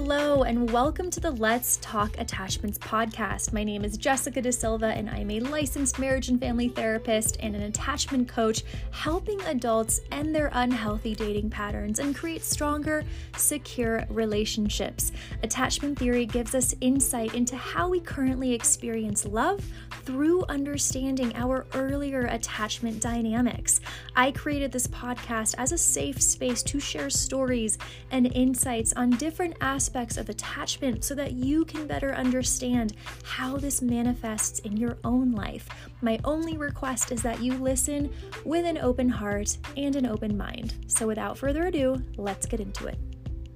Hello, and welcome to the Let's Talk Attachments podcast. My name is Jessica Da Silva, and I'm a licensed marriage and family therapist and an attachment coach, helping adults end their unhealthy dating patterns and create stronger, secure relationships. Attachment theory gives us insight into how we currently experience love through understanding our earlier attachment dynamics. I created this podcast as a safe space to share stories and insights on different aspects of attachment so that you can better understand how this manifests in your own life. My only request is that you listen with an open heart and an open mind. So without further ado, let's get into it.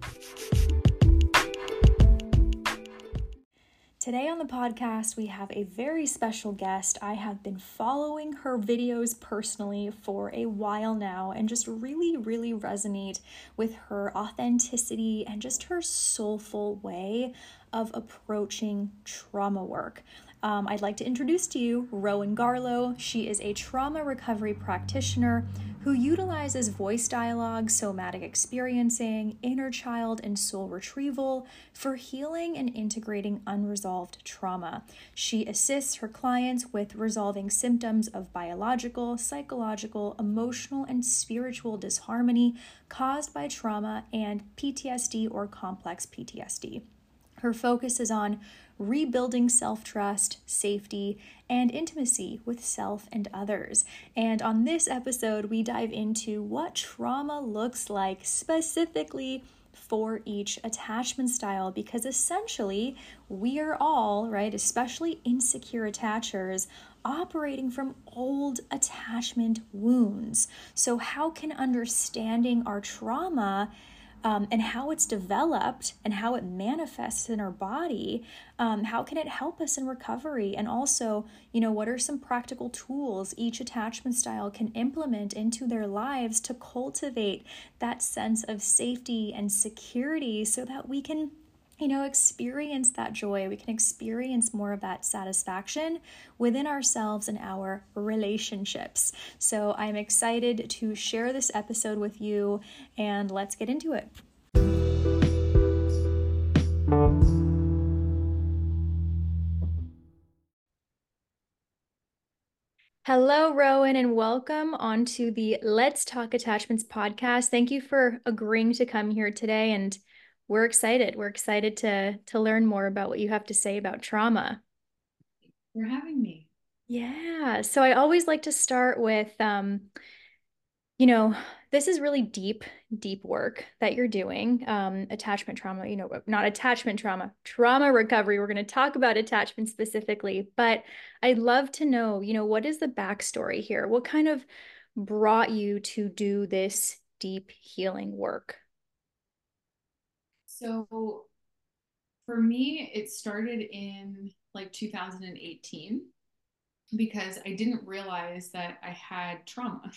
Today on the podcast, we have a very special guest. I have been following her videos personally for a while now and just really resonate with her authenticity and just her soulful way of approaching trauma work. I'd like to introduce to you Rowan Garlow. She is a trauma recovery practitioner who utilizes voice dialogue, somatic experiencing, inner child, and soul retrieval for healing and integrating unresolved trauma. She assists her clients with resolving symptoms of biological, psychological, emotional, and spiritual disharmony caused by trauma and PTSD or complex PTSD. Her focus is on rebuilding self-trust, safety, and intimacy with self and others. And on this episode, we dive into what trauma looks like specifically for each attachment style, because essentially we are all, right, especially insecure attachers, operating from old attachment wounds. So how can understanding our trauma and how it's developed and how it manifests in our body, how can it help us in recovery? And also, what are some practical tools each attachment style can implement into their lives to cultivate that sense of safety and security so that we can experience that joy. We can experience more of that satisfaction within ourselves and our relationships. So I'm excited to share this episode with you, and let's get into it. Hello, Rowan, and welcome onto the Let's Talk Attachments podcast. Thank you for agreeing to come here today, and we're excited. We're excited to learn more about what you have to say about trauma. Thanks for having me. Yeah. So I always like to start with, this is really deep work that you're doing. Attachment trauma, not attachment trauma, trauma recovery. We're going to talk about attachment specifically, but I'd love to know, what is the backstory here? What kind of brought you to do this deep healing work? So for me, it started in like 2018 because I didn't realize that I had trauma.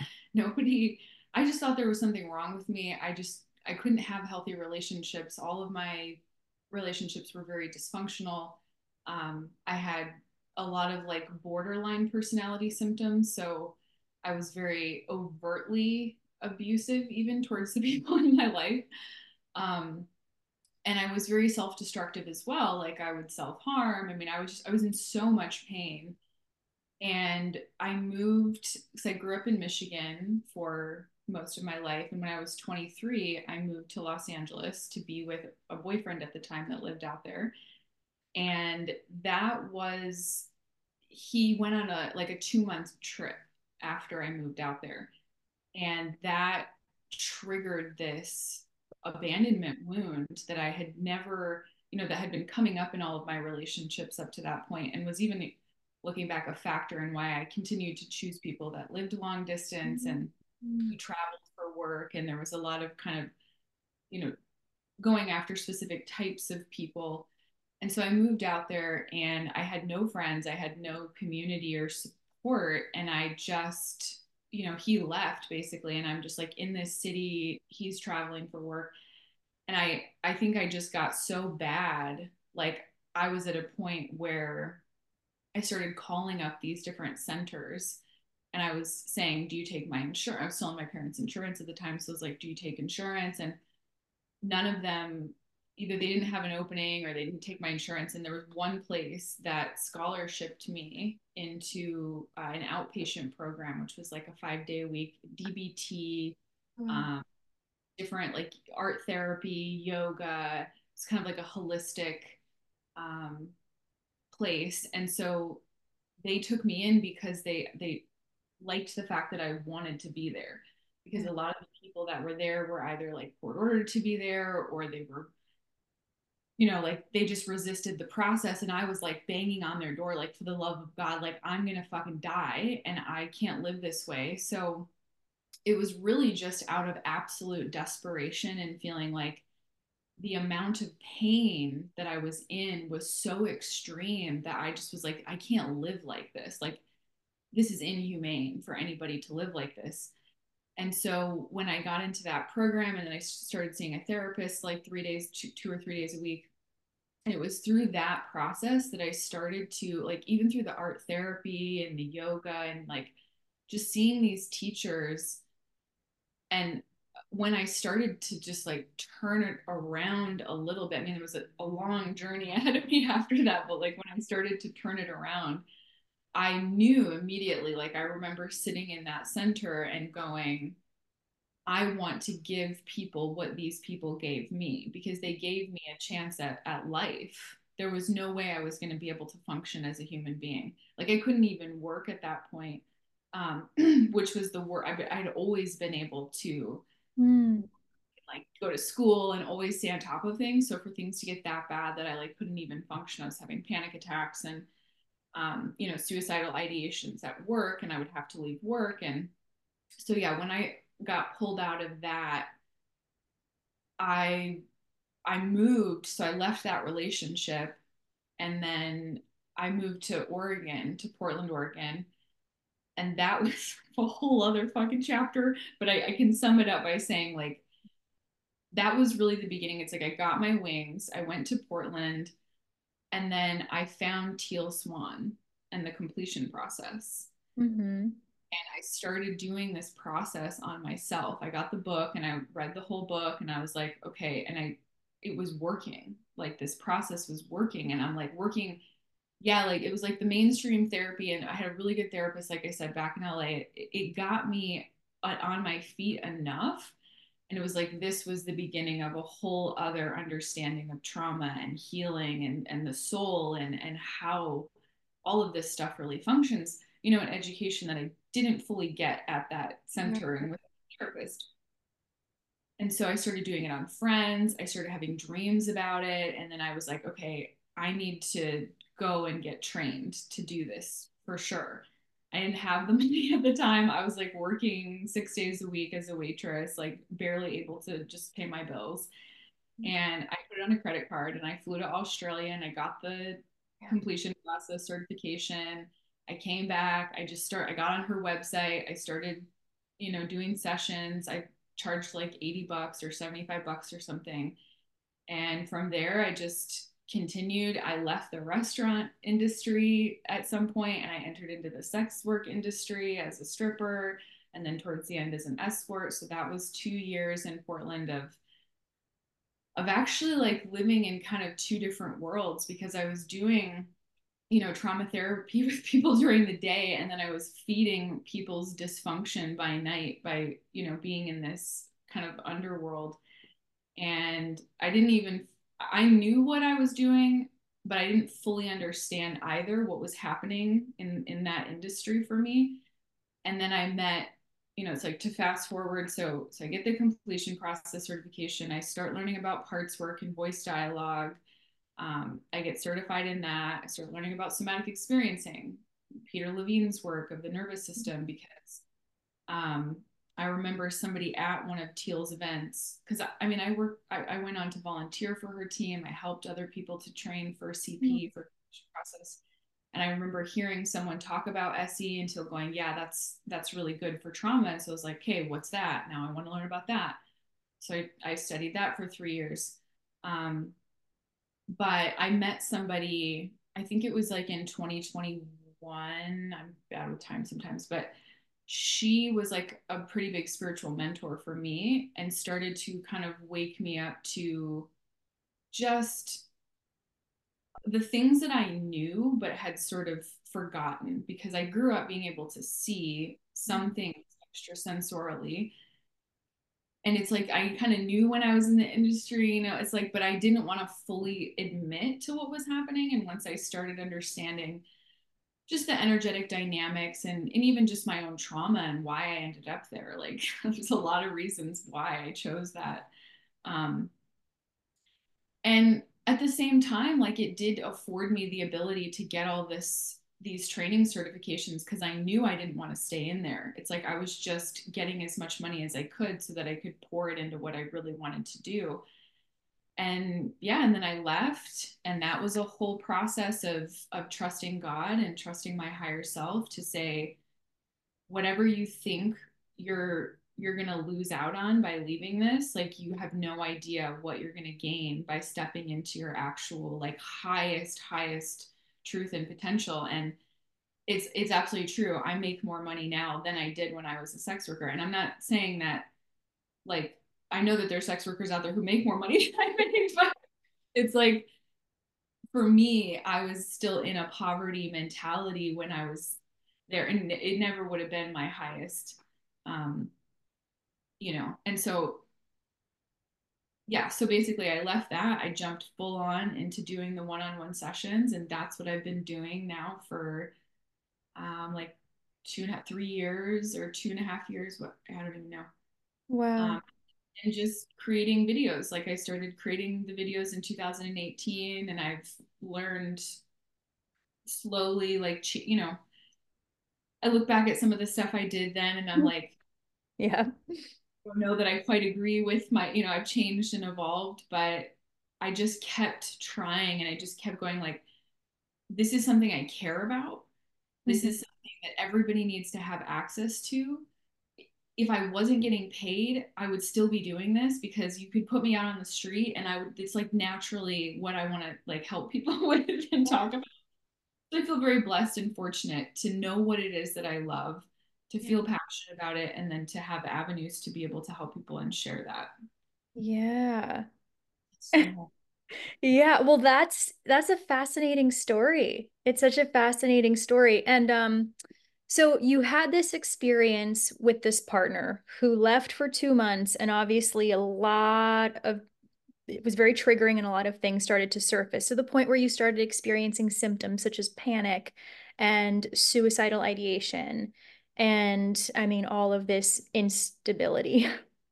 I just thought there was something wrong with me. I couldn't have healthy relationships. All of my relationships were very dysfunctional. I had a lot of like borderline personality symptoms. So I was very overtly abusive, even towards the people in my life. Um, and I was very self-destructive as well. Like I would self-harm. I mean, I was in so much pain. And I moved because I grew up in Michigan for most of my life. And when I was 23, I moved to Los Angeles to be with a boyfriend at the time that lived out there. And he went on a 2 month trip after I moved out there. And that triggered this abandonment wound that I had never, that had been coming up in all of my relationships up to that point, and was even looking back a factor in why I continued to choose people that lived long distance and who traveled for work. And there was a lot of kind of, going after specific types of people. And so I moved out there and I had no friends, I had no community or support. And I just, he left basically. And I'm just like in this city, he's traveling for work. And I think I just got so bad. Like I was at a point where I started calling up these different centers and I was saying, do you take my insurance? I was still on my parents' insurance at the time. So I was like, do you take insurance? And none of them, either they didn't have an opening or they didn't take my insurance. And there was one place that scholarshiped me into an outpatient program, which was like a 5 day a week DBT, Mm. um, different like art therapy, yoga. It's kind of like a holistic um, place. And so they took me in because they liked the fact that I wanted to be there. Because a lot of the people that were there were either like court ordered to be there, or they were, like they just resisted the process. And I was like banging on their door, like, for the love of God, like, I'm gonna fucking die and I can't live this way. So it was really just out of absolute desperation and feeling like the amount of pain that I was in was so extreme that I just was like, I can't live like this. Like, this is inhumane for anybody to live like this. And so when I got into that program and then I started seeing a therapist like 3 days, 2 or 3 days a week, and it was through that process that I started to, like, even through the art therapy and the yoga and like just seeing these teachers. And when I started to just like turn it around a little bit, I mean, it was a long journey ahead of me after that, but like when I started to turn it around, I knew immediately, like, I remember sitting in that center and going, I want to give people what these people gave me, because they gave me a chance at life. There was no way I was going to be able to function as a human being. Like, I couldn't even work at that point, which was the work. I'd always been able to Mm. like go to school and always stay on top of things. So for things to get that bad that I like couldn't even function, I was having panic attacks and suicidal ideations at work, and I would have to leave work. And so yeah, when I got pulled out of that, I I moved. So I left that relationship, and then I moved to Oregon, to Portland, Oregon. And that was a whole other fucking chapter. But I can sum it up by saying, like, that was really the beginning. It's like I got my wings, I went to Portland, and then I found Teal Swan and the completion process. Mm-hmm. And I started doing this process on myself. I got the book and I read the whole book and I was like, okay. And it was working. Like, this process was working. And I'm like working. Yeah. Like, it was like the mainstream therapy. And I had a really good therapist, like I said, back in LA. It got me on my feet enough. And it was like, this was the beginning of a whole other understanding of trauma and healing and the soul and how all of this stuff really functions, an education that I didn't fully get at that center and with a therapist. And so I started doing it on friends. I started having dreams about it. And then I was like, okay, I need to go and get trained to do this for sure. I didn't have the money at the time. I was like working 6 days a week as a waitress, like barely able to just pay my bills. And I put it on a credit card and I flew to Australia and I got the completion process certification. I came back. I got on her website. I started, doing sessions. I charged like $80 or $75 or something. And from there, I just continued. I left the restaurant industry at some point and I entered into the sex work industry as a stripper. And then towards the end as an escort. So that was 2 years in Portland of actually like living in kind of two different worlds, because I was doing, trauma therapy with people during the day. And then I was feeding people's dysfunction by night by, being in this kind of underworld. And I knew what I was doing, but I didn't fully understand either what was happening in that industry for me. And then I met, it's like, to fast forward. So I get the completion process certification. I start learning about parts work and voice dialogue. I get certified in that. I start learning about somatic experiencing, Peter Levine's work of the nervous system, because um, I remember somebody at one of Teal's events, because I went on to volunteer for her team. I helped other people to train for CP, for process. And I remember hearing someone talk about SE until going, yeah, that's really good for trauma. And so I was like, okay, what's that? Now I want to learn about that. So I studied that for 3 years. Um, but I met somebody, I think it was like in 2021. I'm bad with time sometimes, but she was like a pretty big spiritual mentor for me and started to kind of wake me up to just the things that I knew but had sort of forgotten because I grew up being able to see some things extrasensorily. And it's like I kind of knew when I was in the industry, it's like, but I didn't want to fully admit to what was happening. And once I started understanding just the energetic dynamics and even just my own trauma and why I ended up there, like there's a lot of reasons why I chose that. Um, and at the same time, like it did afford me the ability to get all these training certifications because I knew I didn't want to stay in there. It's like I was just getting as much money as I could so that I could pour it into what I really wanted to do. And yeah, and then I left, and that was a whole process of trusting God and trusting my higher self to say, whatever you think you're going to lose out on by leaving this, like you have no idea what you're going to gain by stepping into your actual like highest truth and potential. And it's absolutely true. I make more money now than I did when I was a sex worker. And I'm not saying that, like, I know that there's sex workers out there who make more money than I make, but it's like for me, I was still in a poverty mentality when I was there, and it never would have been my highest, um, And so, yeah, so basically, I left that. I jumped full on into doing the one-on-one sessions, and that's what I've been doing now for like 2.5, 3 years or 2.5 years. What I don't even know. Wow. Um, and just creating videos. Like I started creating the videos in 2018, and I've learned slowly, like I look back at some of the stuff I did then, and I'm like, Yeah. I don't know that I quite agree with I've changed and evolved, but I just kept trying and I just kept going, like, this is something I care about. This Mhm. is something that everybody needs to have access to. If I wasn't getting paid, I would still be doing this because you could put me out on the street and it's like naturally what I want to like help people with and talk about. I feel very blessed and fortunate to know what it is that I love, to Yeah. feel passionate about it, and then to have avenues to be able to help people and share that. Yeah. So, Yeah, well that's a fascinating story. It's such a fascinating story. And so you had this experience with this partner who left for 2 months, and obviously it was very triggering and a lot of things started to surface to the point where you started experiencing symptoms such as panic and suicidal ideation and I mean all of this instability.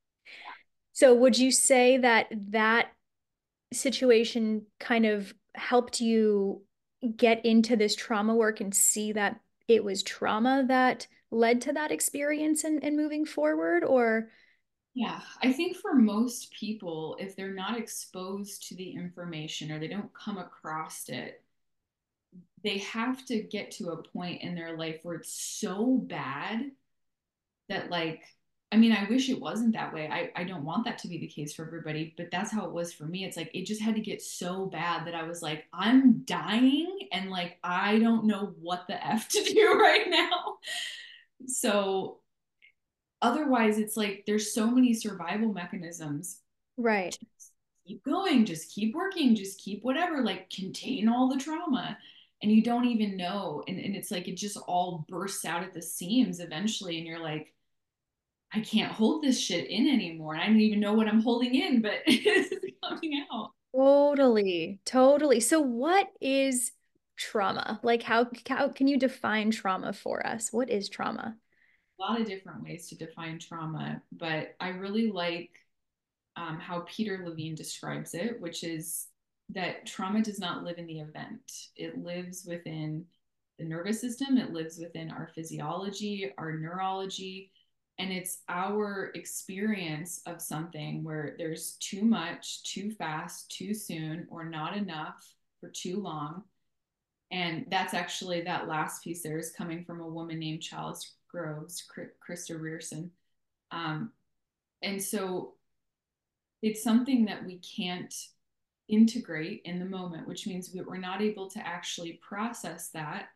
So would you say that that situation kind of helped you get into this trauma work and see that it was trauma that led to that experience and moving forward? Or yeah, I think for most people, if they're not exposed to the information or they don't come across it, they have to get to a point in their life where it's so bad that, like, I mean, I wish it wasn't that way. I don't want that to be the case for everybody, but that's how it was for me. It's like it just had to get so bad that I was like, I'm dying and like I don't know what the F to do right now. So otherwise, it's like there's so many survival mechanisms. right. Just keep going, just keep working, just keep whatever, like contain all the trauma. And you don't even know. And it's like it just all bursts out at the seams eventually. And you're like, I can't hold this shit in anymore. And I don't even know what I'm holding in, but it's coming out. Totally. Totally. So what is trauma? Like how can you define trauma for us? What is trauma? A lot of different ways to define trauma, but I really like how Peter Levine describes it, which is that trauma does not live in the event. It lives within the nervous system, it lives within our physiology, our neurology, and it's our experience of something where there's too much, too fast, too soon, or not enough for too long. And that's actually that last piece there is coming from a woman named Chalice Groves, Krista Rierson. Um, and so it's something that we can't integrate in the moment, which means we're not able to actually process that.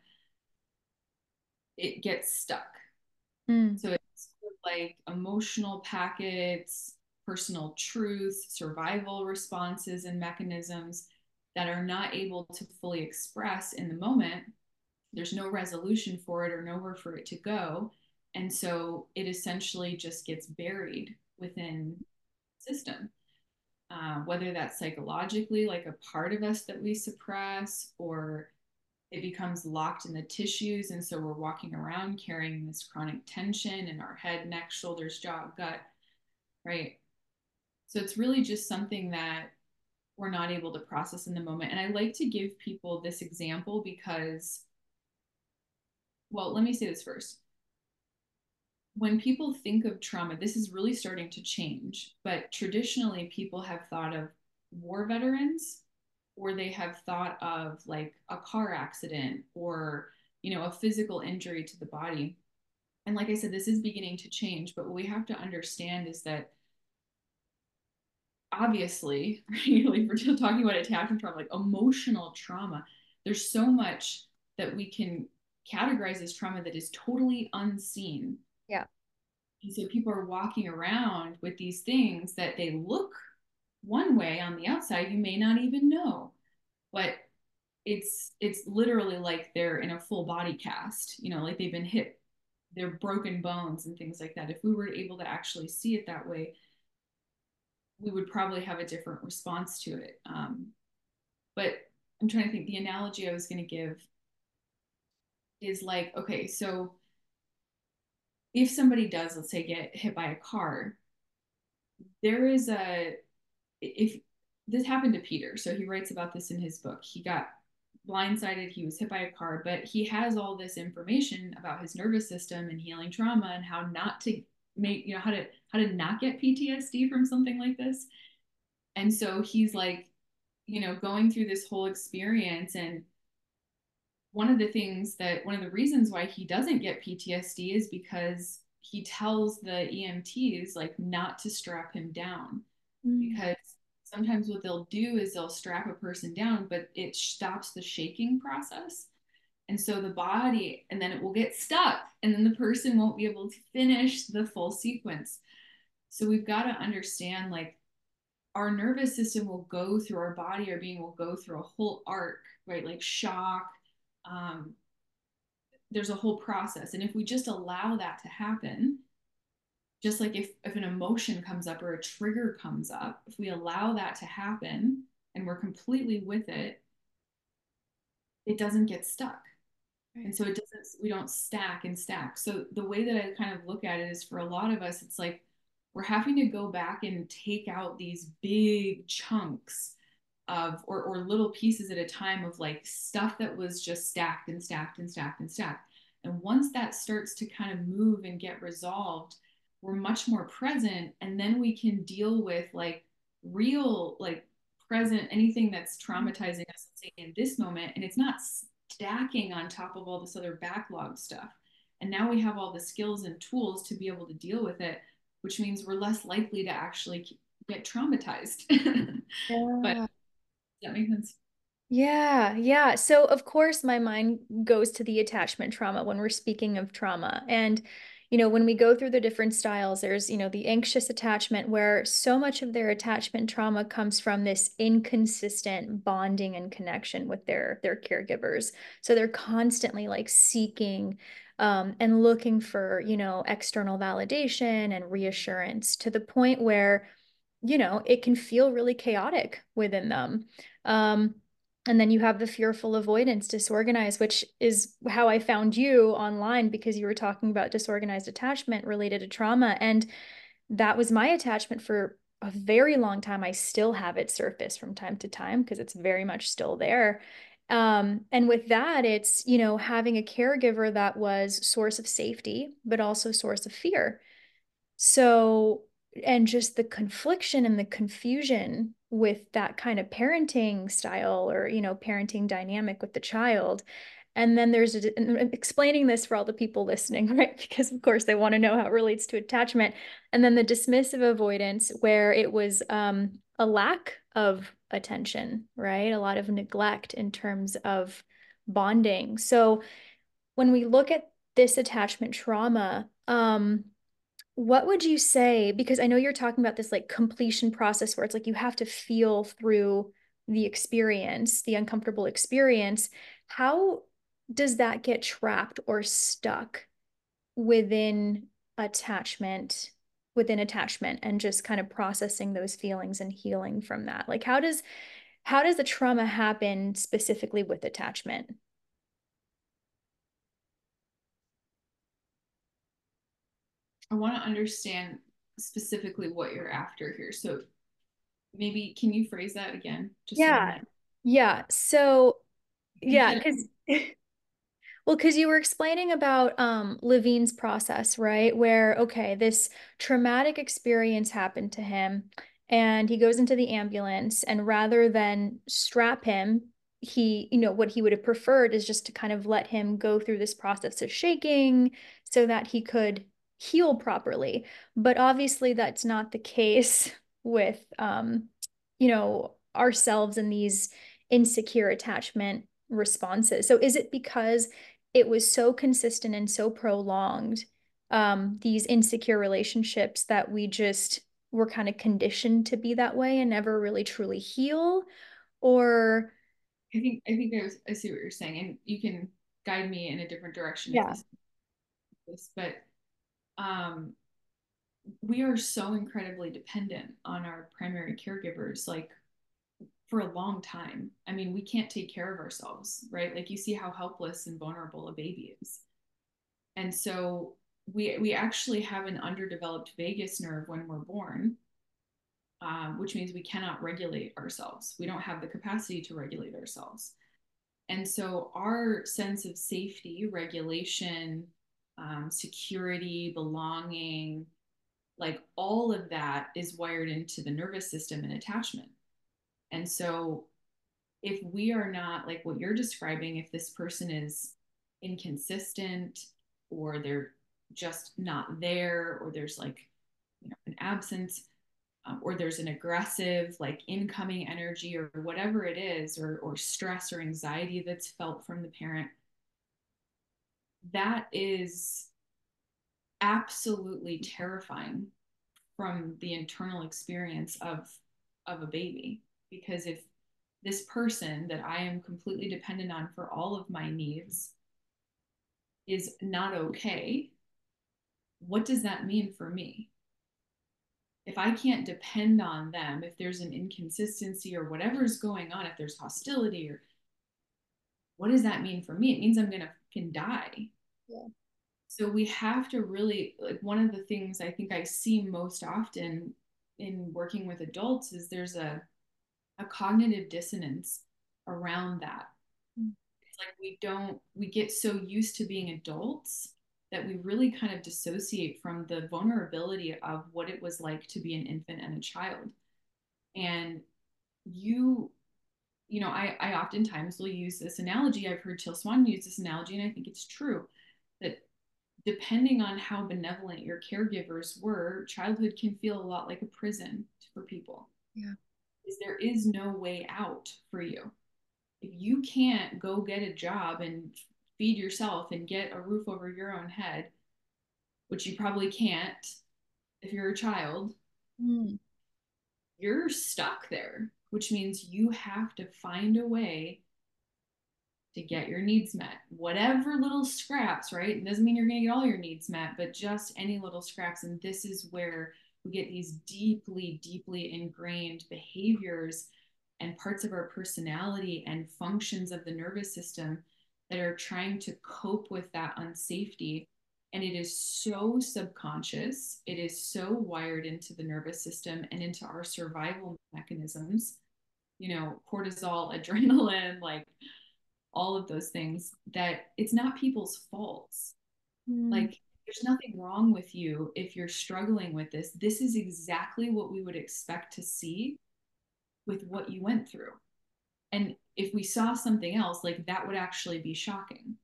It gets stuck. Mm. So it's like emotional packets. personal truth, survival responses, and mechanisms that are not able to fully express in the moment. There's no resolution for it or nowhere for it to go. And so it essentially just gets buried within the system. Whether that's psychologically, like a part of us that we suppress, or it becomes locked in the tissues. And so we're walking around carrying this chronic tension in our head, neck, shoulders, jaw, gut, right? So it's really just something that we're not able to process in the moment. And I like to give people this example because, well, let me say this first. When people think of trauma, this is really starting to change, but traditionally people have thought of war veterans, or they have thought of like a car accident, or, a physical injury to the body. And like I said, this is beginning to change, but what we have to understand is that obviously, right, like we're talking about attachment trauma, like emotional trauma, there's so much that we can categorize as trauma that is totally unseen. Yeah. And so people are walking around with these things that they look one way on the outside, you may not even know, but it's literally like they're in a full body cast, like they've been hit, they're broken bones and things like that. If we were able to actually see it that way, we would probably have a different response to it. But I'm trying to think, the analogy I was going to give is like, okay, so if somebody does, let's say, get hit by a car, there is if this happened to Peter, so he writes about this in his book. He got blindsided, he was hit by a car, but he has all this information about his nervous system and healing trauma and how not to make, how to not get PTSD from something like this. And so he's like, going through this whole experience. And one of the reasons why he doesn't get PTSD is because he tells the EMTs like not to strap him down, because sometimes what they'll do is they'll strap a person down, but it stops the shaking process. And so the body, and then it will get stuck, and then the person won't be able to finish the full sequence. So we've got to understand like our nervous system will go through, our body, our being will go through a whole arc, right? Like shock. Um, there's a whole process. And if we just allow that to happen, just like if an emotion comes up or a trigger comes up, if we allow that to happen and we're completely with it, it doesn't get stuck. Right. And so we don't stack and stack. So the way that I kind of look at it is, for a lot of us, it's like we're having to go back and take out these big chunks of, or little pieces at a time of like stuff that was just stacked and stacked and stacked and stacked. And once that starts to kind of move and get resolved, we're much more present. And then we can deal with like real, like present, anything that's traumatizing us, let's say, in this moment. And it's not stacking on top of all this other backlog stuff. And now we have all the skills and tools to be able to deal with it, which means we're less likely to actually get traumatized. But Yeah. does that make sense? Yeah, yeah. So of course my mind goes to the attachment trauma when we're speaking of trauma. And, when we go through the different styles, there's, the anxious attachment where so much of their attachment trauma comes from this inconsistent bonding and connection with their caregivers. So they're constantly like seeking and looking for, external validation and reassurance to the point where, it can feel really chaotic within them. Um, and then you have the fearful avoidance disorganized, which is how I found you online, because you were talking about disorganized attachment related to trauma. And that was my attachment for a very long time. I still have it surface from time to time because it's very much still there. And with that, it's, having a caregiver that was source of safety, but also source of fear. So, and just the confliction and the confusion with that kind of parenting style, or, parenting dynamic with the child. And then and explaining this for all the people listening, right? Because of course they want to know how it relates to attachment. And then the dismissive avoidance, where it was a lack of attention, right? A lot of neglect in terms of bonding. So when we look at this attachment trauma, What would you say? Because I know you're talking about this like completion process where it's like you have to feel through the experience, the uncomfortable experience. How does that get trapped or stuck within attachment, within attachment and just kind of processing those feelings and healing from that? Like how does the trauma happen specifically with attachment? I want to understand specifically what you're after here. So maybe can you phrase that again, just so I'm Yeah. like, Yeah. So, you yeah, said, because well, because you were explaining about Levine's process, right? Where, okay, this traumatic experience happened to him, and he goes into the ambulance, and rather than strap him, what he would have preferred is just to kind of let him go through this process of shaking so that he could heal properly. But obviously, that's not the case with, ourselves in these insecure attachment responses. So is it because it was so consistent and so prolonged, these insecure relationships that we just were kind of conditioned to be that way and never really truly heal? Or, I see what you're saying, and you can guide me in a different direction if yeah. this is this, but um, we are so incredibly dependent on our primary caregivers, like for a long time. I mean, we can't take care of ourselves, right? Like you see how helpless and vulnerable a baby is. And so we actually have an underdeveloped vagus nerve when we're born, which means we cannot regulate ourselves. We don't have the capacity to regulate ourselves. And so our sense of safety, regulation, security, belonging, like all of that is wired into the nervous system and attachment. And so if we are not like what you're describing, if this person is inconsistent or they're just not there, or there's like, an absence, or there's an aggressive like incoming energy or whatever it is, or stress or anxiety that's felt from the parent, that is absolutely terrifying from the internal experience of a baby. Because if this person that I am completely dependent on for all of my needs is not okay, what does that mean for me? If I can't depend on them, if there's an inconsistency or whatever's going on, if there's hostility, or what does that mean for me? It means I'm going to can die. Yeah. So we have to really, like, one of the things I think I see most often in working with adults is there's a cognitive dissonance around that. It's like we get so used to being adults that we really kind of dissociate from the vulnerability of what it was like to be an infant and a child. And you I oftentimes will use this analogy. I've heard Till Swan use this analogy, and I think it's true that depending on how benevolent your caregivers were, childhood can feel a lot like a prison for people. Yeah. Is there is no way out for you. If you can't go get a job and feed yourself and get a roof over your own head, which you probably can't if you're a child, Mm. you're stuck there, which means you have to find a way to get your needs met. Whatever little scraps, right? It doesn't mean you're going to get all your needs met, but just any little scraps. And this is where we get these deeply, deeply ingrained behaviors and parts of our personality and functions of the nervous system that are trying to cope with that unsafety. And it is so subconscious, it is so wired into the nervous system and into our survival mechanisms, cortisol, adrenaline, like all of those things, that it's not people's faults. Mm. Like, there's nothing wrong with you if you're struggling with this. This is exactly what we would expect to see with what you went through. And if we saw something else, like that would actually be shocking.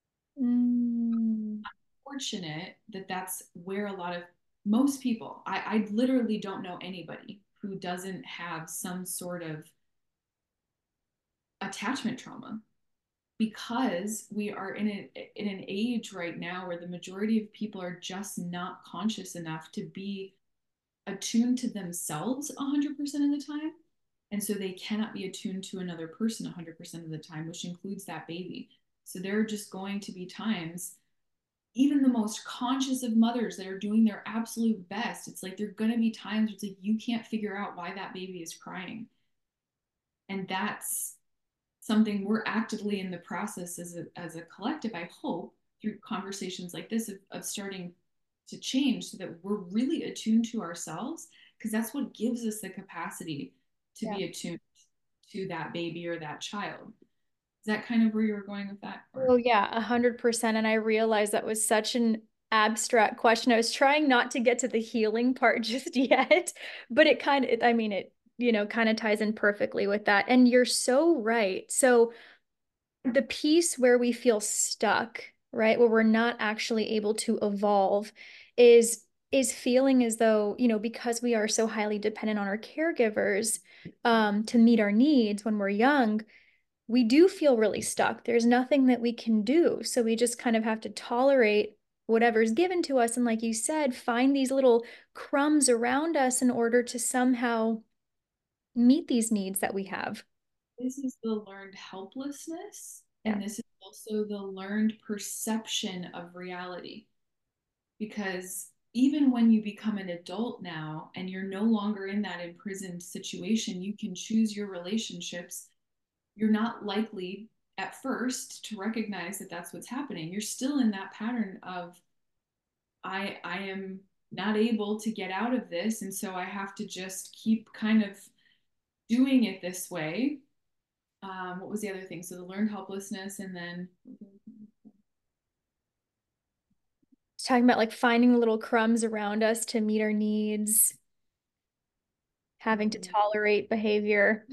Mm. Fortunate that that's where a lot of most people, I literally don't know anybody who doesn't have some sort of attachment trauma. because we are in an age right now where the majority of people are just not conscious enough to be attuned to themselves 100% of the time. And so they cannot be attuned to another person 100% of the time, which includes that baby. So there are just going to be times, even the most conscious of mothers that are doing their absolute best, it's like there are going to be times where it's like you can't figure out why that baby is crying. And that's something we're actively in the process as a collective, I hope, through conversations like this, of starting to change so that we're really attuned to ourselves, because that's what gives us the capacity to Yeah. be attuned to that baby or that child. Is that kind of where you were going with that? Or Oh yeah, 100%. And I realized that was such an abstract question. I was trying not to get to the healing part just yet, but it kind of, I mean, it, kind of ties in perfectly with that. And you're so right. So the piece where we feel stuck, right, where we're not actually able to evolve is feeling as though, because we are so highly dependent on our caregivers to meet our needs when we're young, we do feel really stuck. There's nothing that we can do. So we just kind of have to tolerate whatever's given to us. And like you said, find these little crumbs around us in order to somehow meet these needs that we have. this is the learned helplessness, Yeah. and this is also the learned perception of reality. Because even when you become an adult now and you're no longer in that imprisoned situation, you can choose your relationships. You're not likely at first to recognize that that's what's happening. You're still in that pattern of I am not able to get out of this, and so I have to just keep kind of doing it this way. What was the other thing? So the learned helplessness, and then It's talking about like finding the little crumbs around us to meet our needs, having to tolerate behavior.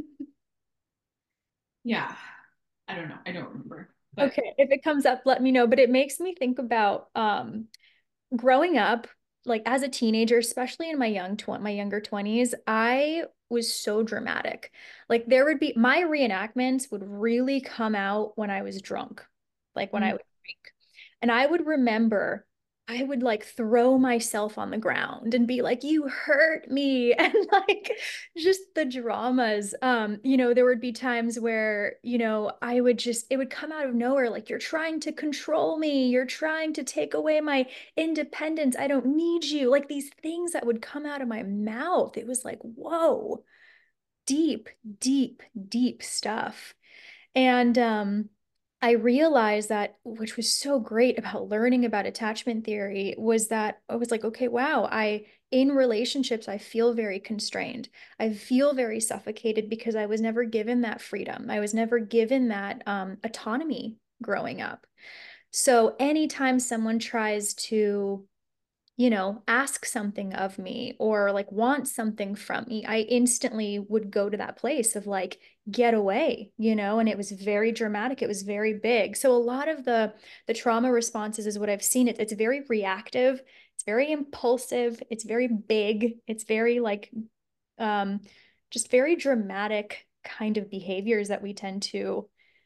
yeah, I don't know. I don't remember, but Okay, if it comes up, let me know. But it makes me think about growing up, like as a teenager, especially in my younger 20s, I was so dramatic. Like there would be my reenactments would really come out when I was drunk, like when I would drink. And I would remember I would like throw myself on the ground and be like, you hurt me. And like just the dramas. There would be times where, I would just, it would come out of nowhere, like, you're trying to control me, you're trying to take away my independence, I don't need you. Like these things that would come out of my mouth. It was like, whoa, deep, deep, deep stuff. And I realized that, which was so great about learning about attachment theory, was that I was like, okay, wow, in relationships, I feel very constrained. I feel very suffocated because I was never given that freedom. I was never given that autonomy growing up. So anytime someone tries to, ask something of me or like want something from me, I instantly would go to that place of like, get away, and it was very dramatic. It was very big. So a lot of the trauma responses is what I've seen. It's very reactive. It's very impulsive. It's very big. It's very like, um, just very dramatic kind of behaviors that we tend to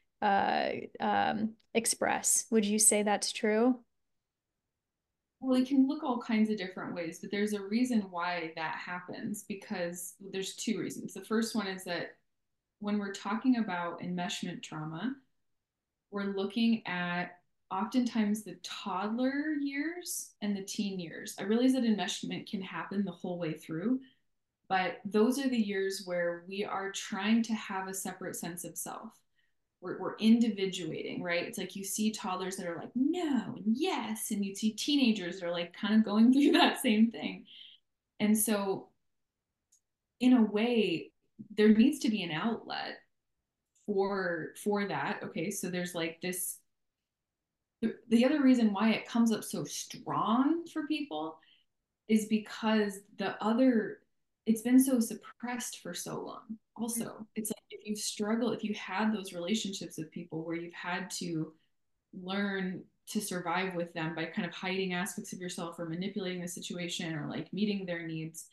express. Would you say that's true? well, it can look all kinds of different ways, but there's a reason why that happens, because there's two reasons. The first one is that when we're talking about enmeshment trauma, we're looking at oftentimes the toddler years and the teen years. I realize that enmeshment can happen the whole way through, but those are the years where we are trying to have a separate sense of self. We're individuating, right? It's like you see toddlers that are like, no, and yes. And you see teenagers that are like kind of going through that same thing. And so, in a way, there needs to be an outlet for that. Okay. So there's like this, the other reason why it comes up so strong for people is because it's been so suppressed for so long. Also, it's like if you struggle, if you had those relationships with people where you've had to learn to survive with them by kind of hiding aspects of yourself or manipulating the situation or like meeting their needs,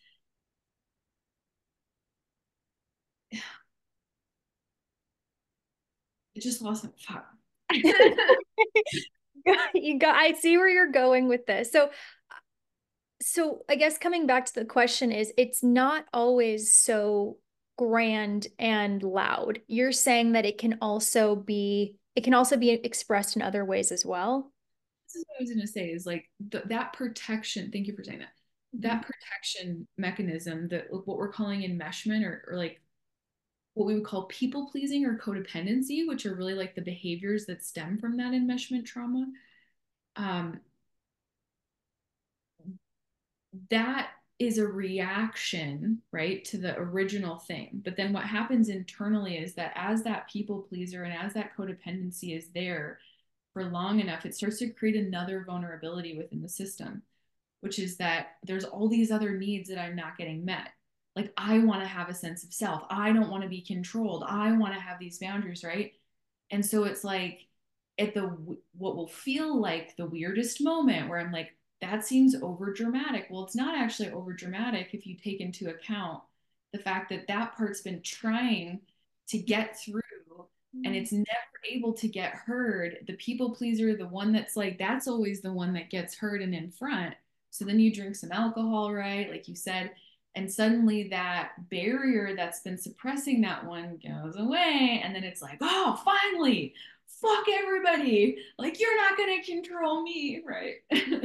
It just lost my fuck. I see where you're going with this. So I guess coming back to the question is it's not always so grand and loud. You're saying that it can also be expressed in other ways as well. This is what I was going to say is like that protection. Thank you for saying that. Mhm. That protection mechanism, that what we're calling enmeshment, or like what we would call people pleasing or codependency, which are really like the behaviors that stem from that enmeshment trauma. Um, that is a reaction, right, to the original thing. But then what happens internally is that as that people pleaser and as that codependency is there for long enough, it starts to create another vulnerability within the system, which is that there's all these other needs that I'm not getting met. Like, I want to have a sense of self. I don't want to be controlled. I want to have these boundaries, right? And so it's like at the what will feel like the weirdest moment where I'm like, that seems over dramatic. Well, it's not actually over dramatic if you take into account the fact that that part's been trying to get through and it's never able to get heard. The people pleaser, the one that's like, that's always the one that gets heard and in front. So then you drink some alcohol, right? Like you said, and suddenly that barrier that's been suppressing that one goes away. And then it's like, oh, finally, fuck everybody. Like, you're not going to control me, right?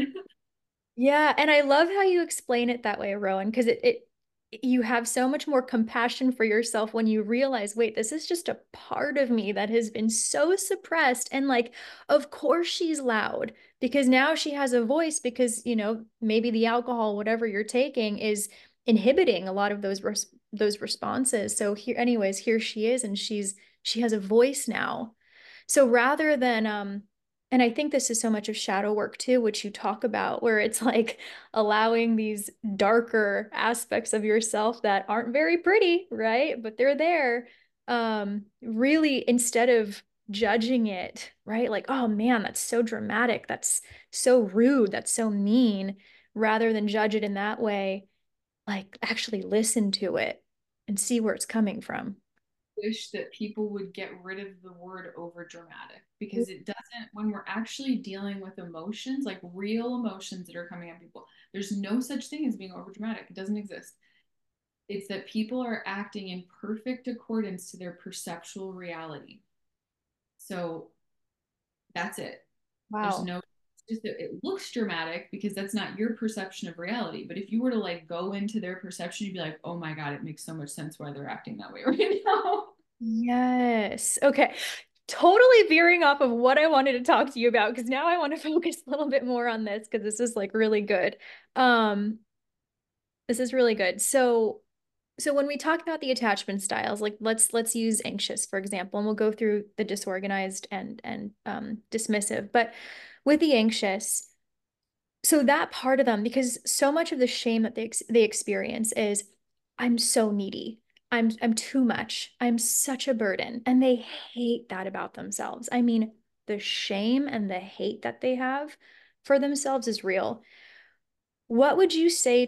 Yeah, and I love how you explain it that way, Rowan, because it you have so much more compassion for yourself when you realize, wait, this is just a part of me that has been so suppressed. And like, of course she's loud because now she has a voice because, maybe the alcohol, whatever you're taking, is inhibiting a lot of those responses. So here, anyways, here she is, and she has a voice now. So rather than and I think this is so much of shadow work too, which you talk about, where it's like allowing these darker aspects of yourself that aren't very pretty, right? But they're there. Really, instead of judging it, right? Like, oh man, that's so dramatic. That's so rude. That's so mean. Rather than judge it in that way, like actually listen to it and see where it's coming from. Wish that people would get rid of the word over dramatic because it doesn't, when we're actually dealing with emotions, like real emotions that are coming at people, there's no such thing as being over dramatic. It doesn't exist. It's that people are acting in perfect accordance to their perceptual reality. So that's it. There's Wow. no, just that it looks dramatic because that's not your perception of reality. But if you were to like go into their perception, you'd be like, oh my God, it makes so much sense why they're acting that way right now. Yes. Okay. Totally veering off of what I wanted to talk to you about because now I want to focus a little bit more on this because this is like really good. Um, this is really good. So when we talk about the attachment styles, like let's use anxious for example, and we'll go through the disorganized and dismissive. But with the anxious, so that part of them, because so much of the shame that they experience is, I'm so needy. I'm too much. I'm such a burden. And they hate that about themselves. I mean, the shame and the hate that they have for themselves is real. What would you say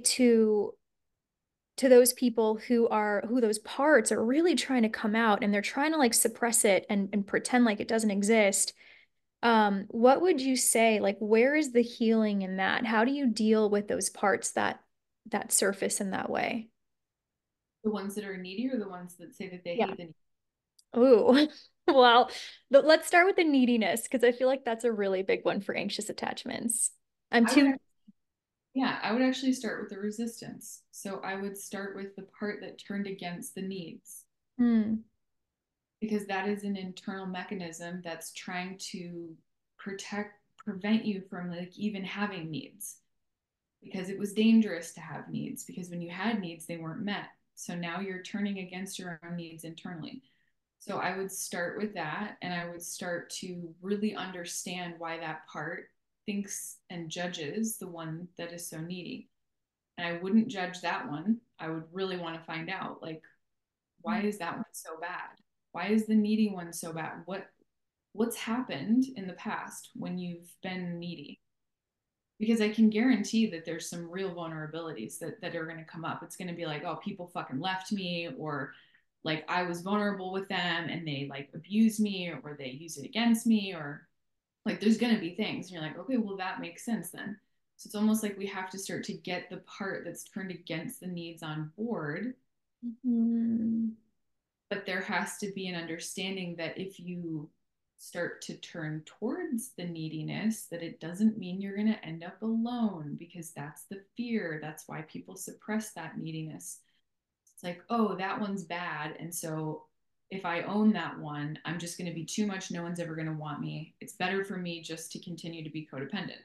to those people who those parts are really trying to come out and they're trying to like suppress it and pretend like it doesn't exist? What would you say, like, where is the healing in that? How do you deal with those parts that surface in that way? The ones that are needy or the ones that say that they Yeah. hate the needy? Ooh. Well, but let's start with the neediness because I feel like that's a really big one for anxious attachments. I'm I would, too. yeah, I would actually start with the resistance. So I would start with the part that turned against the needs Hmm. because that is an internal mechanism that's trying to prevent you from like even having needs because it was dangerous to have needs because when you had needs, they weren't met. So now you're turning against your own needs internally. So I would start with that and I would start to really understand why that part thinks and judges the one that is so needy. And I wouldn't judge that one. I would really want to find out like why is that one so bad? Why is the needy one so bad? What's happened in the past when you've been needy? Because I can guarantee that there's some real vulnerabilities that are going to come up. It's going to be like, oh, people fucking left me, or like I was vulnerable with them and they like abuse me or they use it against me, or like there's going to be things and you're like, okay, well that makes sense then. So it's almost like we have to start to get the part that's turned against the needs on board. Mm. But there has to be an understanding that if you start to turn towards the neediness, that it doesn't mean you're going to end up alone, because that's the fear. That's why people suppress that neediness. It's like, oh, that one's bad. And so if I own that one, I'm just going to be too much. No one's ever going to want me. It's better for me just to continue to be codependent.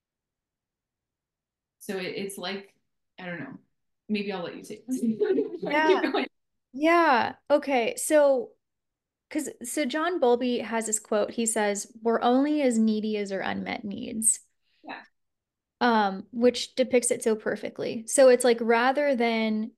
So it's like, I don't know. Maybe I'll let you say Yeah. keep going. Yeah. Okay. So John Bowlby has this quote. He says, "We're only as needy as our unmet needs." Yeah. Which depicts it so perfectly. So it's like rather than,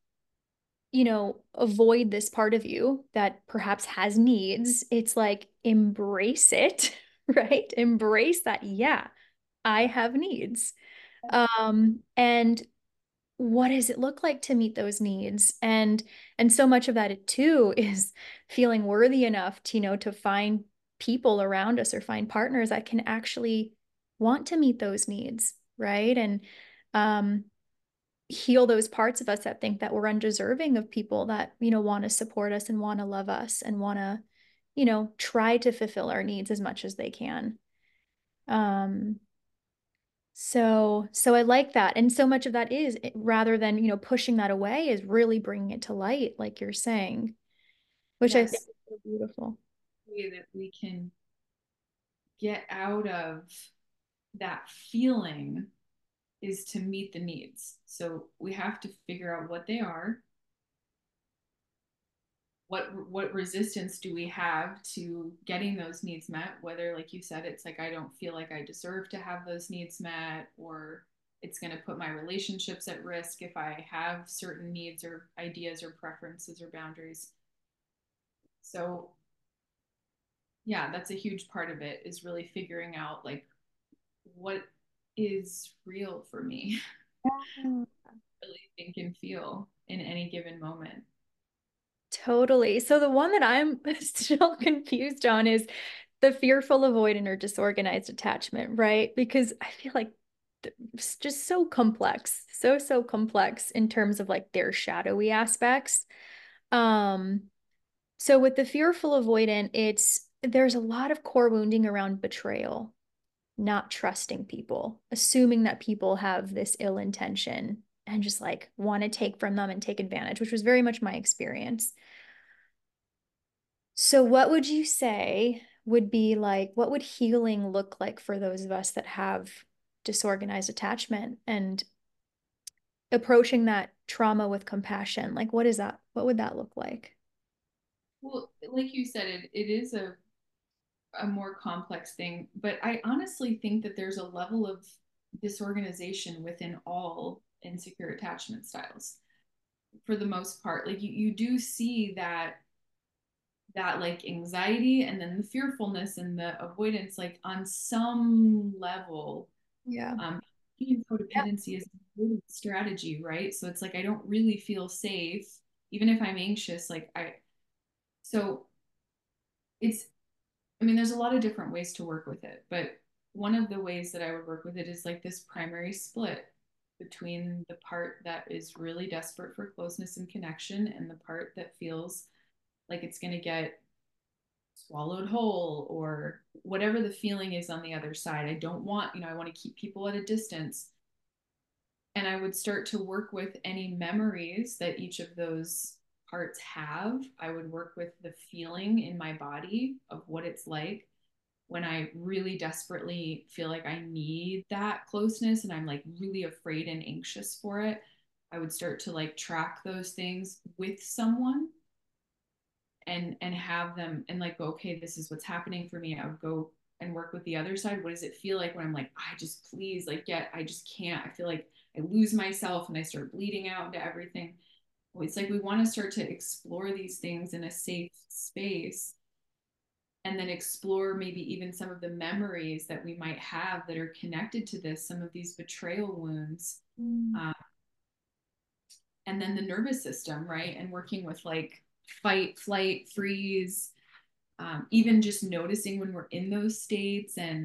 avoid this part of you that perhaps has needs, it's like embrace it, right? Embrace that, yeah, I have needs. And what does it look like to meet those needs? And so much of that too is feeling worthy enough to, to find people around us or find partners that can actually want to meet those needs, right? And um heal those parts of us that think that we're undeserving of people that, want to support us and want to love us and want to, try to fulfill our needs as much as they can. Um, so I like that. And so much of that is rather than, pushing that away is really bringing it to light, like you're saying, which I think Yes. is so beautiful. Way that we can get out of that feeling is to meet the needs. So we have to figure out what they are. What resistance do we have to getting those needs met? Whether, like you said, it's like I don't feel like I deserve to have those needs met, or it's going to put my relationships at risk if I have certain needs or ideas or preferences or boundaries. So yeah, that's a huge part of it, is really figuring out like what is real for me, Yeah. really think and feel in any given moment. Totally. So the one that I'm still confused on is the fearful avoidant or disorganized attachment, right? Because I feel like it's just so complex, so complex in terms of like their shadowy aspects. Um, so with the fearful avoidant, there's a lot of core wounding around betrayal, not trusting people, assuming that people have this ill intention and just like want to take from them and take advantage, which was very much my experience. So, what would you say would be like, what would healing look like for those of us that have disorganized attachment and approaching that trauma with compassion? Like, what is that? What would that look like? Well, like you said, it is a more complex thing, but I honestly think that there's a level of disorganization within all insecure attachment styles for the most part. Like you do see that like anxiety and then the fearfulness and the avoidance, like on some level. Yeah. um Yeah. Codependency is a strategy, right? So it's like I don't really feel safe even if I'm anxious. Like I so it's I mean, there's a lot of different ways to work with it, but one of the ways that I would work with it is like this primary split between the part that is really desperate for closeness and connection and the part that feels like it's going to get swallowed whole, or whatever the feeling is on the other side. I don't want, I want to keep people at a distance. And I would start to work with any memories that each of those parts have. I would work with the feeling in my body of what it's like when I really desperately feel like I need that closeness and I'm like really afraid and anxious for it. I would start to like track those things with someone and have them and like go, okay, this is what's happening for me. I would go and work with the other side. What does it feel like when I'm like, I just please like I just can't. I feel like I lose myself and I start bleeding out into everything. It's like we want to start to explore these things in a safe space, and then explore maybe even some of the memories that we might have that are connected to this, some of these betrayal wounds. Mm. um, and then the nervous system, right? And working with like fight, flight, freeze, even just noticing when we're in those states. And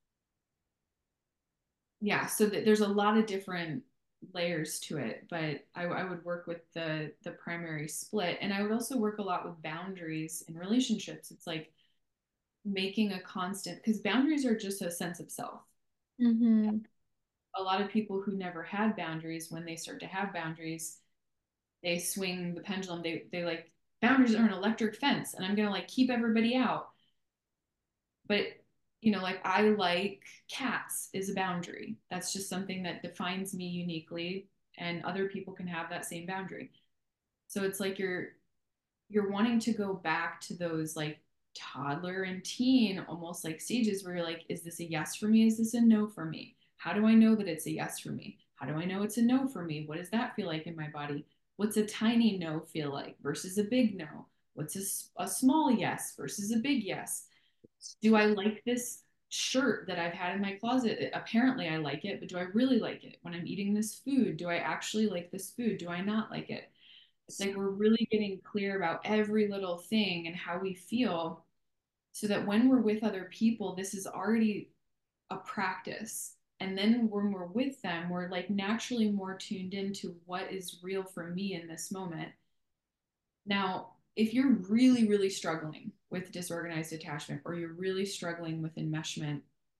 yeah, so there's a lot of different layers to it, but I would work with the primary split, and I would also work a lot with boundaries in relationships. It's like making a constant, because boundaries are just a sense of self. Mm-hmm. A lot of people who never had boundaries, when they start to have boundaries, they swing the pendulum. They like, boundaries are an electric fence, and I'm gonna like keep everybody out. But like, I like cats is a boundary. That's just something that defines me uniquely, and other people can have that same boundary. So it's like you're wanting to go back to those like toddler and teen almost like stages where you're like, is this a yes for me? Is this a no for me? How do I know that it's a yes for me? How do I know it's a no for me? What does that feel like in my body? What's a tiny no feel like versus a big no? What's a small yes versus a big yes? Do I like this shirt that I've had in my closet? Apparently I like it, but do I really like it? When I'm eating this food, do I actually like this food? Do I not like it? It's like we're really getting clear about every little thing and how we feel, so that when we're with other people, this is already a practice. And then when we're with them, we're like naturally more tuned into what is real for me in this moment. Now, if you're really, really struggling with disorganized attachment, or you're really struggling with enmeshment,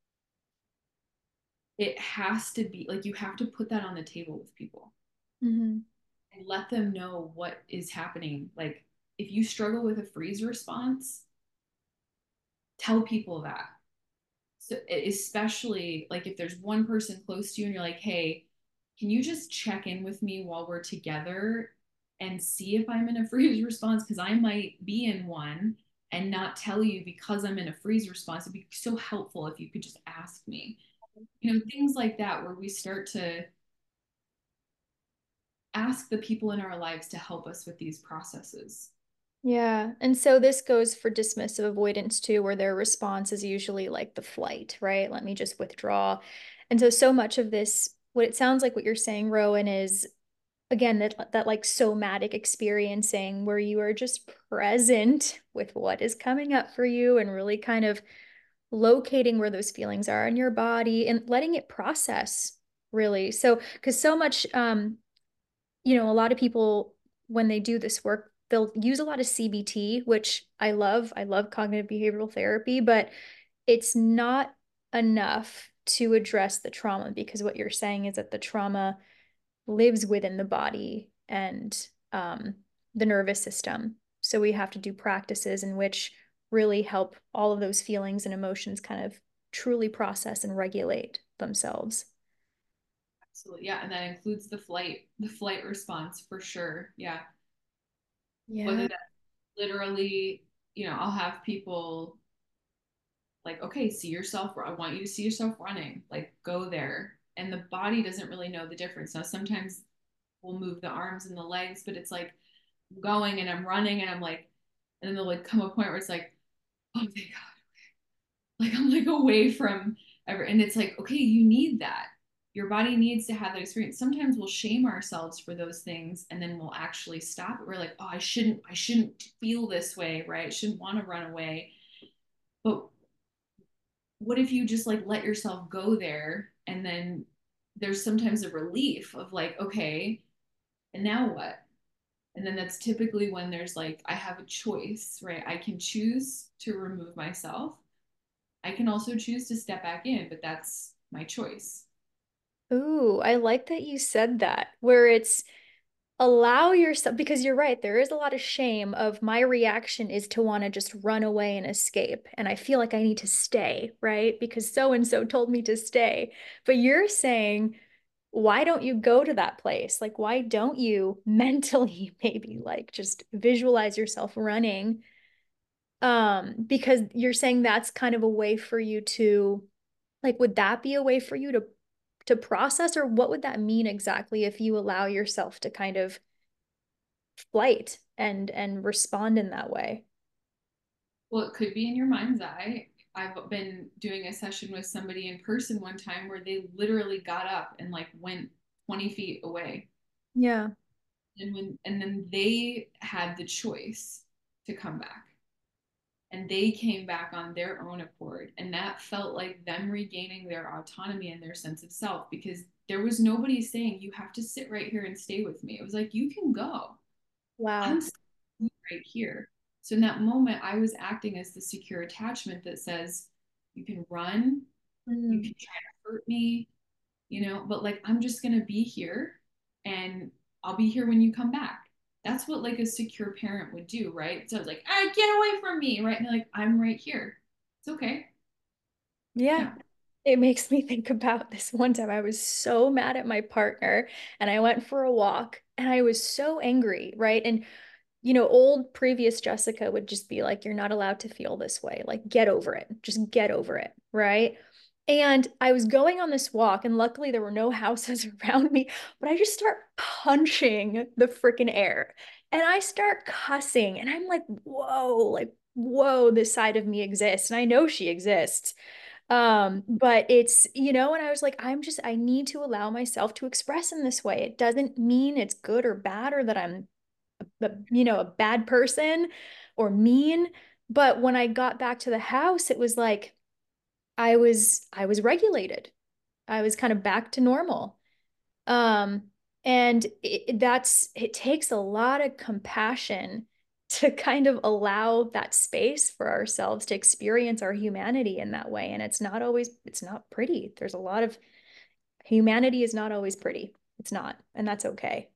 it has to be like, you have to put that on the table with people Mm-hmm. and let them know what is happening. Like, if you struggle with a freeze response, tell people that. So, especially like if there's one person close to you and you're like, hey, can you just check in with me while we're together and see if I'm in a freeze response? Because I might be in one and not tell you because I'm in a freeze response. It'd be so helpful if you could just ask me. Things like that, where we start to ask the people in our lives to help us with these processes. Yeah. And so this goes for dismissive avoidance too, where their response is usually like the flight, right? Let me just withdraw. And so much of this, what it sounds like what you're saying, Rowan, is again that like somatic experiencing where you are just present with what is coming up for you and really kind of locating where those feelings are in your body and letting it process really. So, because so much a lot of people, when they do this work, they'll use a lot of CBT, which I love. I love cognitive behavioral therapy, but it's not enough to address the trauma, because what you're saying is that the trauma lives within the body and the nervous system. So we have to do practices in which really help all of those feelings and emotions kind of truly process and regulate themselves. Absolutely. Yeah. And that includes the flight response for sure. Yeah. Yeah. Whether that's literally, I'll have people like, okay, see yourself. I want you to see yourself running, like go there. And the body doesn't really know the difference. Now, sometimes we'll move the arms and the legs, but it's like I'm going and I'm running and I'm like, and then there'll like come a point where it's like, oh, thank God. Like I'm like away from and it's like, okay, you need that. Your body needs to have that experience. Sometimes we'll shame ourselves for those things, and then we'll actually stop it. We're like, oh, I shouldn't feel this way, right? I shouldn't want to run away. But what if you just like let yourself go there, and then there's sometimes a relief of like, okay, and now what? And then that's typically when there's like, I have a choice, right? I can choose to remove myself. I can also choose to step back in, but that's my choice. Ooh, I like that you said that, where it's allow yourself, because you're right, there is a lot of shame of my reaction is to want to just run away and escape. And I feel like I need to stay, right? Because so and so told me to stay. But you're saying, why don't you go to that place? Like, why don't you mentally maybe like just visualize yourself running? Because you're saying that's kind of a way for you to like, would that be a way for you to process, or what would that mean exactly if you allow yourself to kind of flight and respond in that way? Well, it could be in your mind's eye. I've been doing a session with somebody in person one time where they literally got up and like went 20 feet away. Yeah. And then they had the choice to come back, and they came back on their own accord, and that felt like them regaining their autonomy and their sense of self, because there was nobody saying you have to sit right here and stay with me. It was like, you can go, Wow. I'm right here. So in that moment, I was acting as the secure attachment that says, you can run, you Mm. can try to hurt me, but like, I'm just going to be here, and I'll be here when you come back. That's what like a secure parent would do, right? So it's like, get away from me, right? And they're like, I'm right here. It's okay. Yeah. Yeah. It makes me think about this one time. I was so mad at my partner and I went for a walk and I was so angry, right? And old previous Jessica would just be like, you're not allowed to feel this way. Like, get over it. Just get over it. Right. And I was going on this walk, and luckily there were no houses around me, but I just start punching the freaking air and I start cussing. And I'm like, whoa, this side of me exists. And I know she exists. But it's, and I was like, I need to allow myself to express in this way. It doesn't mean it's good or bad or that I'm a bad person or mean. But when I got back to the house, it was like I was regulated. I was kind of back to normal. Um, and it takes a lot of compassion to kind of allow that space for ourselves to experience our humanity in that way. And it's not pretty. There's a lot of humanity is not always pretty. It's not, and that's okay.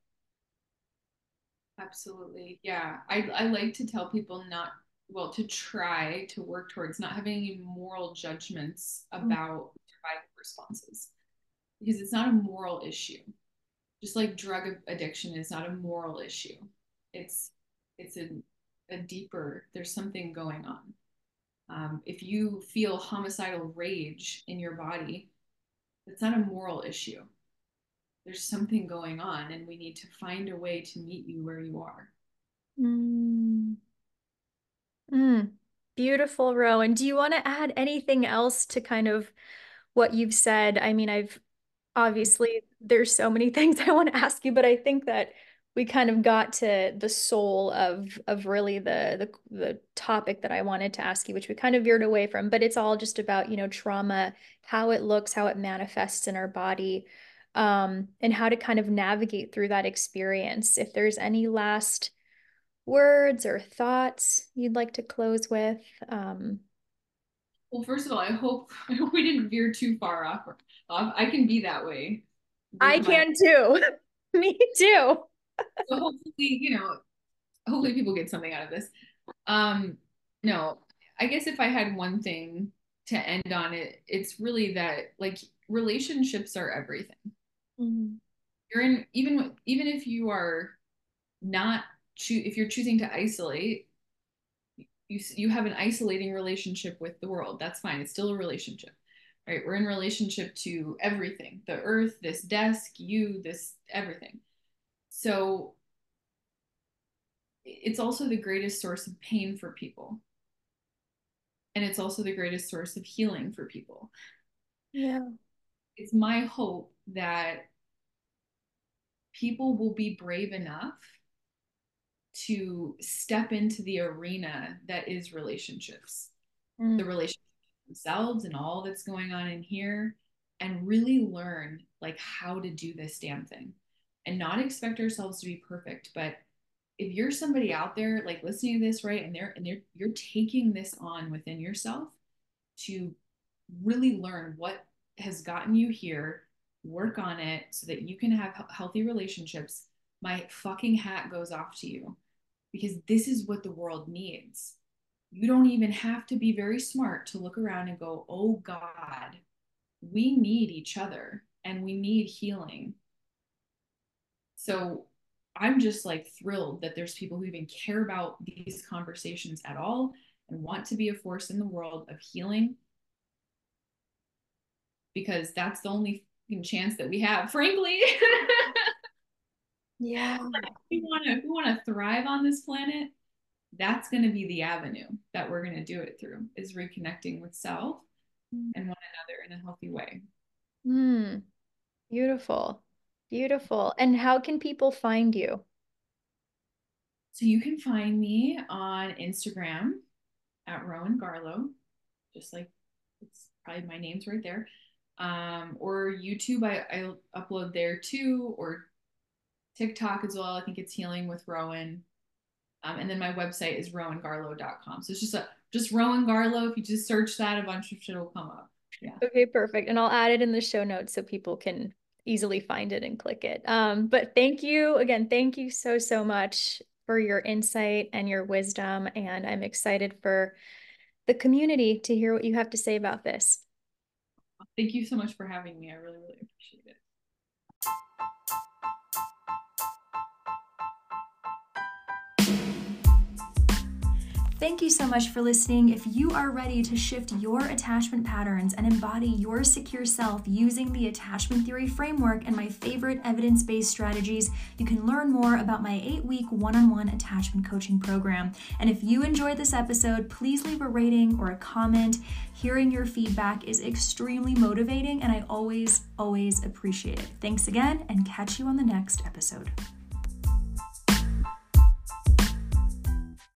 Absolutely. Yeah. I like to tell people not, well, to try to work towards not having any moral judgments about survival responses, because it's not a moral issue. Just like drug addiction is not a moral issue. It's it's a deeper, there's something going on. If you feel homicidal rage in your body, it's not a moral issue. There's something going on, and we need to find a way to meet you where you are. Mm. Mm. Beautiful, Rowan. Do you want to add anything else to kind of what you've said? I mean, I've obviously there's so many things I want to ask you, but I think that we kind of got to the soul of really the topic that I wanted to ask you, which we kind of veered away from, but it's all just about, trauma, how it looks, how it manifests in our body, and how to kind of navigate through that experience. If there's any last words or thoughts you'd like to close with. Well, first of all, I hope we didn't veer too far off. I can be that way I with my, can too. Me too. so hopefully, hopefully people get something out of this. Um, no, I guess if I had one thing to end on it, it's really that like relationships are everything. Mhm. You're in, even if you are not if you're choosing to isolate, you have an isolating relationship with the world. That's fine. It's still a relationship. Right? We're in relationship to everything. The earth, this desk, you, this everything. So it's also the greatest source of pain for people. And it's also the greatest source of healing for people. Yeah. It's my hope that people will be brave enough to step into the arena that is relationships, the Mm. relationships themselves and all that's going on in here, and really learn like how to do this damn thing, and not expect ourselves to be perfect. But if you're somebody out there like listening to this, right, and you're taking this on within yourself to really learn what has gotten you here, work on it so that you can have healthy relationships, my fucking hat goes off to you, because this is what the world needs. You don't even have to be very smart to look around and go, oh God, we need each other and we need healing. So I'm just like thrilled that there's people who even care about these conversations at all and want to be a force in the world of healing, because that's the only chance that we have, frankly. Yeah. If we want to thrive on this planet, that's going to be the avenue that we're going to do it through, is reconnecting with self and one another in a healthy way. Mm. Beautiful. Beautiful. And how can people find you? So you can find me on Instagram at Rowan Garlow, just like it's probably my name's right there. Or YouTube, I upload there too, or TikTok as well. I think it's Healing with Rowan. And then my website is rowangarlow.com. So it's just Rowan Garlow. If you just search that, a bunch of shit will come up. Yeah. Okay, perfect. And I'll add it in the show notes so people can easily find it and click it. But thank you again. Thank you so, so much for your insight and your wisdom. And I'm excited for the community to hear what you have to say about this. Thank you so much for having me. I really, really appreciate it. Thank you so much for listening. If you are ready to shift your attachment patterns and embody your secure self using the attachment theory framework and my favorite evidence-based strategies, you can learn more about my 8-week one-on-one attachment coaching program. And if you enjoyed this episode, please leave a rating or a comment. Hearing your feedback is extremely motivating, and I always, always appreciate it. Thanks again, and catch you on the next episode.